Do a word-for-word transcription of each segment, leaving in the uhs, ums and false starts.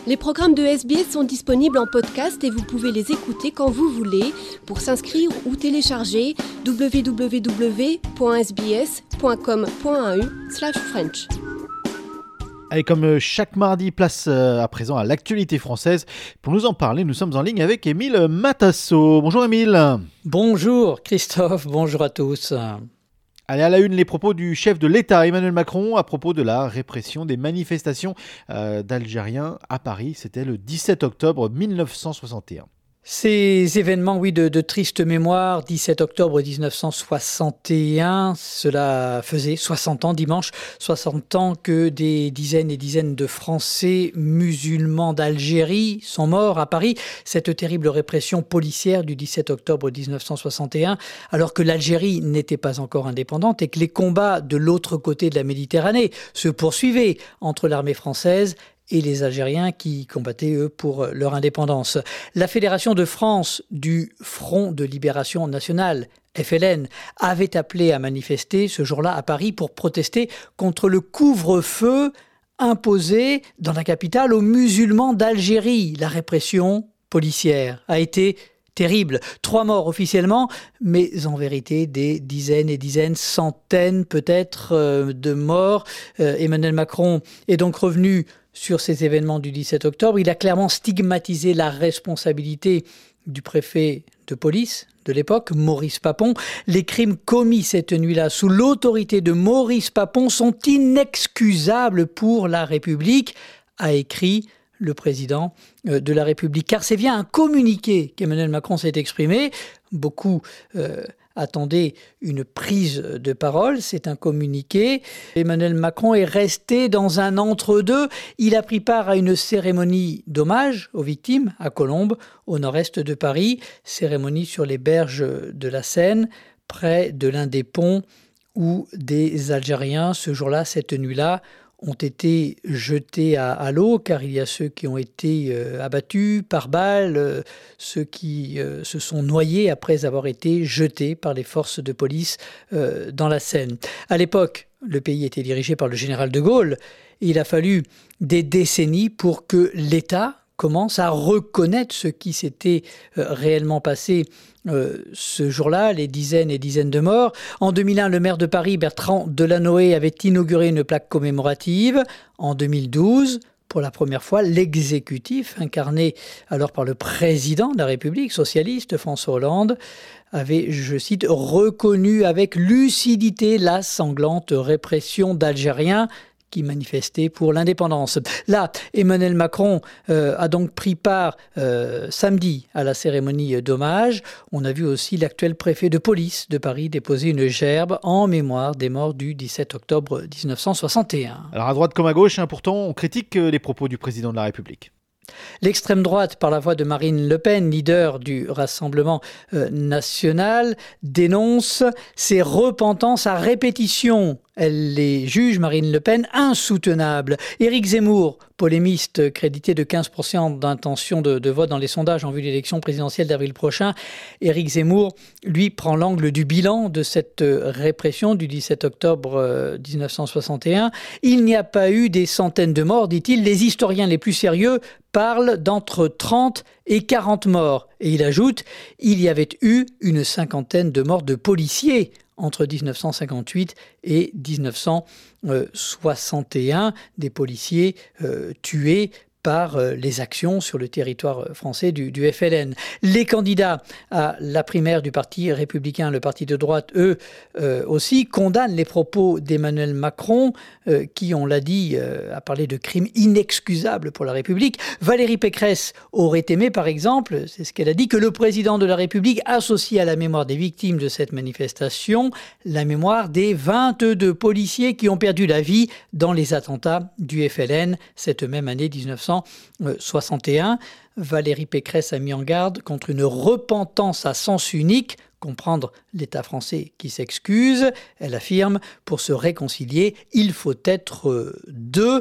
Les programmes de S B S sont disponibles en podcast et vous pouvez les écouter quand vous voulez. Pour s'inscrire ou télécharger, w w w point s b s point com point a u slash french. Allez, comme chaque mardi, place à présent à l'actualité française. Pour nous en parler, nous sommes en ligne avec Émile Matasso. Bonjour Émile. Bonjour Christophe, bonjour à tous. Allez, à la une, les propos du chef de l'État, Emmanuel Macron, à propos de la répression des manifestations euh, d'Algériens à Paris. C'était le dix-sept octobre mille neuf cent soixante et un. Ces événements, oui, de, de triste mémoire, dix-sept octobre dix-neuf cent soixante et un, cela faisait soixante ans dimanche, soixante ans que des dizaines et dizaines de Français musulmans d'Algérie sont morts à Paris. Cette terrible répression policière du dix-sept octobre dix-neuf cent soixante et un, alors que l'Algérie n'était pas encore indépendante et que les combats de l'autre côté de la Méditerranée se poursuivaient entre l'armée française et les Algériens qui combattaient, eux, pour leur indépendance. La Fédération de France du Front de Libération Nationale, F L N, avait appelé à manifester ce jour-là à Paris pour protester contre le couvre-feu imposé dans la capitale aux musulmans d'Algérie. La répression policière a été terrible. Trois morts officiellement, mais en vérité des dizaines et dizaines, centaines peut-être euh, de morts. Euh, Emmanuel Macron est donc revenu sur ces événements du dix-sept octobre. Il a clairement stigmatisé la responsabilité du préfet de police de l'époque, Maurice Papon. Les crimes commis cette nuit-là sous l'autorité de Maurice Papon sont inexcusables pour la République, a écrit le président de la République. Car c'est via un communiqué qu'Emmanuel Macron s'est exprimé. Beaucoup euh, attendaient une prise de parole. C'est un communiqué. Emmanuel Macron est resté dans un entre-deux. Il a pris part à une cérémonie d'hommage aux victimes à Colombes, au nord-est de Paris. Cérémonie sur les berges de la Seine, près de l'un des ponts où des Algériens, ce jour-là, cette nuit-là, ont été jetés à, à l'eau, car il y a ceux qui ont été euh, abattus par balles, euh, ceux qui euh, se sont noyés après avoir été jetés par les forces de police euh, dans la Seine. À l'époque, le pays était dirigé par le général de Gaulle. Il a fallu des décennies pour que l'État commence à reconnaître ce qui s'était euh, réellement passé euh, ce jour-là, les dizaines et dizaines de morts. En deux mille un, le maire de Paris, Bertrand Delanoë, avait inauguré une plaque commémorative. En deux mille douze, pour la première fois, l'exécutif, incarné alors par le président de la République socialiste, François Hollande, avait, je cite, reconnu avec lucidité la sanglante répression d'Algériens qui manifestaient pour l'indépendance. Là, Emmanuel Macron euh, a donc pris part euh, samedi à la cérémonie d'hommage. On a vu aussi l'actuel préfet de police de Paris déposer une gerbe en mémoire des morts du dix-sept octobre dix-neuf cent soixante et un. Alors à droite comme à gauche, hein, pourtant, on critique les propos du président de la République. L'extrême droite, par la voix de Marine Le Pen, leader du Rassemblement euh, national, dénonce ces repentances à répétition. Elle les juge, Marine Le Pen, insoutenables. Éric Zemmour, polémiste crédité de quinze pour cent d'intention de, de vote dans les sondages en vue de l'élection présidentielle d'avril prochain, Éric Zemmour, lui, prend l'angle du bilan de cette répression du dix-sept octobre dix-neuf cent soixante et un. Il n'y a pas eu des centaines de morts, dit-il. Les historiens les plus sérieux parlent d'entre trente et quarante morts. Et il ajoute, il y avait eu une cinquantaine de morts de policiers entre dix-neuf cent cinquante-huit et dix-neuf cent soixante et un, des policiers euh, tués par euh, les actions sur le territoire français du, du F L N. Les candidats à la primaire du Parti républicain, le parti de droite, eux euh, aussi, condamnent les propos d'Emmanuel Macron, euh, qui, on l'a dit, euh, a parlé de crimes inexcusables pour la République. Valérie Pécresse aurait aimé, par exemple, c'est ce qu'elle a dit, que le président de la République associe à la mémoire des victimes de cette manifestation la mémoire des vingt-deux policiers qui ont perdu la vie dans les attentats du F L N cette même année dix-neuf cent soixante et un. Valérie Pécresse a mis en garde contre une repentance à sens unique, comprendre l'État français qui s'excuse. Elle affirme, pour se réconcilier, il faut être deux.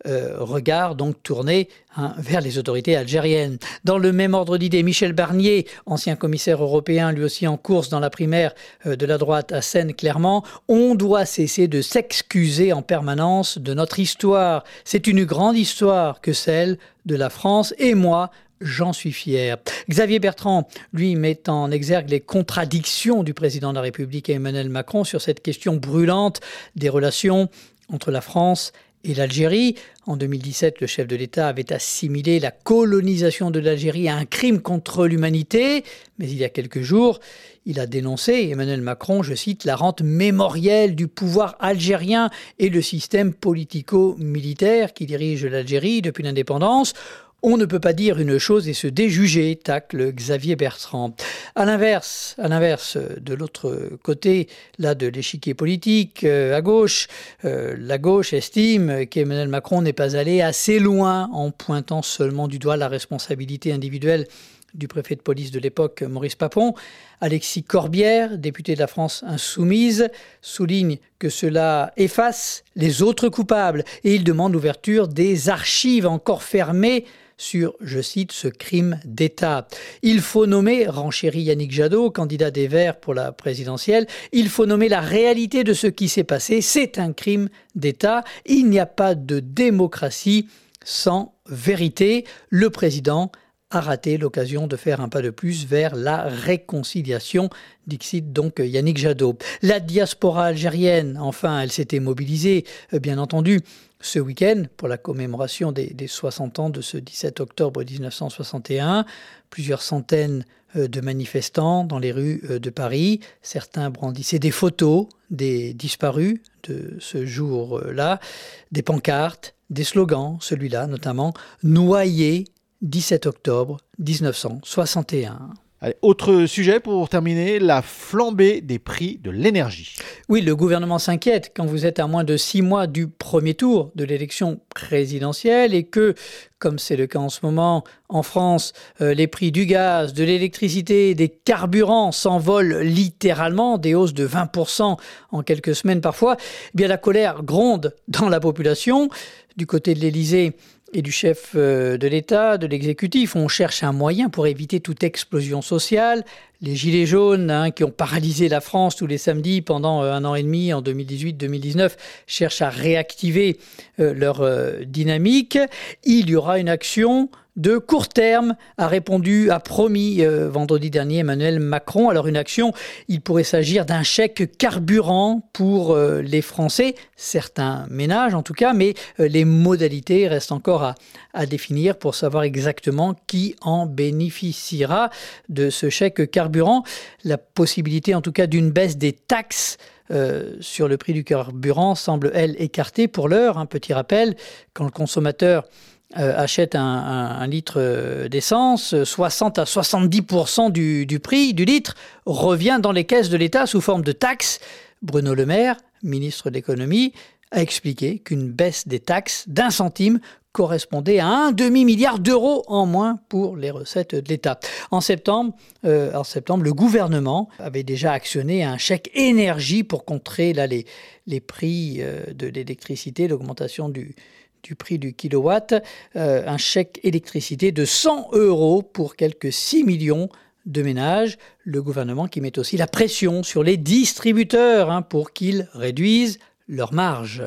euh, regard donc tourné hein, vers les autorités algériennes. Dans le même ordre d'idée, Michel Barnier, ancien commissaire européen, lui aussi en course dans la primaire euh, de la droite à Seine-Clermont, on doit cesser de s'excuser en permanence de notre histoire. C'est une grande histoire que celle de la France et moi, j'en suis fier. Xavier Bertrand, lui, met en exergue les contradictions du président de la République Emmanuel Macron sur cette question brûlante des relations entre la France et l'Algérie. En deux mille dix-sept, le chef de l'État avait assimilé la colonisation de l'Algérie à un crime contre l'humanité. Mais il y a quelques jours, il a dénoncé, Emmanuel Macron, je cite, la rente mémorielle du pouvoir algérien et le système politico-militaire qui dirige l'Algérie depuis l'indépendance. On ne peut pas dire une chose et se déjuger, tacle Xavier Bertrand. À l'inverse, à l'inverse, de l'autre côté, là de l'échiquier politique, euh, à gauche, euh, la gauche estime qu'Emmanuel Macron n'est pas allé assez loin en pointant seulement du doigt la responsabilité individuelle du préfet de police de l'époque, Maurice Papon. Alexis Corbière, député de la France insoumise, souligne que cela efface les autres coupables et il demande l'ouverture des archives encore fermées sur, je cite, ce crime d'État. Il faut nommer, renchérit Yannick Jadot, candidat des Verts pour la présidentielle, il faut nommer la réalité de ce qui s'est passé. C'est un crime d'État. Il n'y a pas de démocratie sans vérité. Le président a raté l'occasion de faire un pas de plus vers la réconciliation, dixit donc Yannick Jadot. La diaspora algérienne, enfin, elle s'était mobilisée, bien entendu, ce week-end pour la commémoration des, des soixante ans de ce dix-sept octobre dix-neuf cent soixante et un. Plusieurs centaines de manifestants dans les rues de Paris. Certains brandissaient des photos des disparus de ce jour-là, des pancartes, des slogans, celui-là notamment, « Noyés dix-sept octobre dix-neuf cent soixante et un ». Allez, autre sujet pour terminer, la flambée des prix de l'énergie. Oui, le gouvernement s'inquiète quand vous êtes à moins de six mois du premier tour de l'élection présidentielle et que, comme c'est le cas en ce moment en France, euh, les prix du gaz, de l'électricité, des carburants s'envolent littéralement, des hausses de vingt pour cent en quelques semaines parfois. Eh bien, la colère gronde dans la population. Du côté de l'Élysée et du chef de l'État, de l'exécutif, on cherche un moyen pour éviter toute explosion sociale. Les gilets jaunes hein, qui ont paralysé la France tous les samedis pendant un an et demi, en deux mille dix-huit deux mille dix-neuf, cherchent à réactiver euh, leur euh, dynamique. Il y aura une action de court terme, a répondu, a promis euh, vendredi dernier Emmanuel Macron. Alors une action, il pourrait s'agir d'un chèque carburant pour euh, les Français, certains ménages en tout cas, mais euh, les modalités restent encore à, à définir pour savoir exactement qui en bénéficiera de ce chèque carburant. La possibilité en tout cas d'une baisse des taxes Euh, sur le prix du carburant semble, elle, écartée pour l'heure. Un petit rappel, quand le consommateur euh, achète un, un, un litre d'essence, soixante à soixante-dix pour cent du, du prix du litre revient dans les caisses de l'État sous forme de taxes. Bruno Le Maire, ministre de l'économie, a expliqué qu'une baisse des taxes d'un centime correspondait à un demi-milliard d'euros en moins pour les recettes de l'État. En septembre, euh, en septembre, le gouvernement avait déjà actionné un chèque énergie pour contrer là, les, les prix euh, de l'électricité, l'augmentation du, du prix du kilowatt. Euh, un chèque électricité de cent euros pour quelques six millions de ménages. Le gouvernement qui met aussi la pression sur les distributeurs hein, pour qu'ils réduisent leur marge.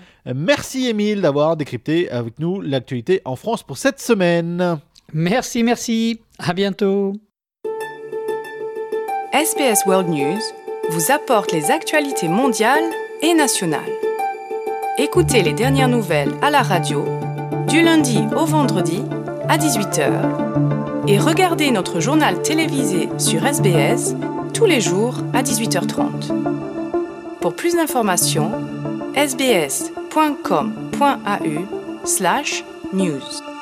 Merci Émile d'avoir décrypté avec nous l'actualité en France pour cette semaine. Merci, merci. À bientôt. S B S World News vous apporte les actualités mondiales et nationales. Écoutez les dernières nouvelles à la radio du lundi au vendredi à dix-huit heures et regardez notre journal télévisé sur S B S tous les jours à dix-huit heures trente. Pour plus d'informations, sbs.com.au slash news.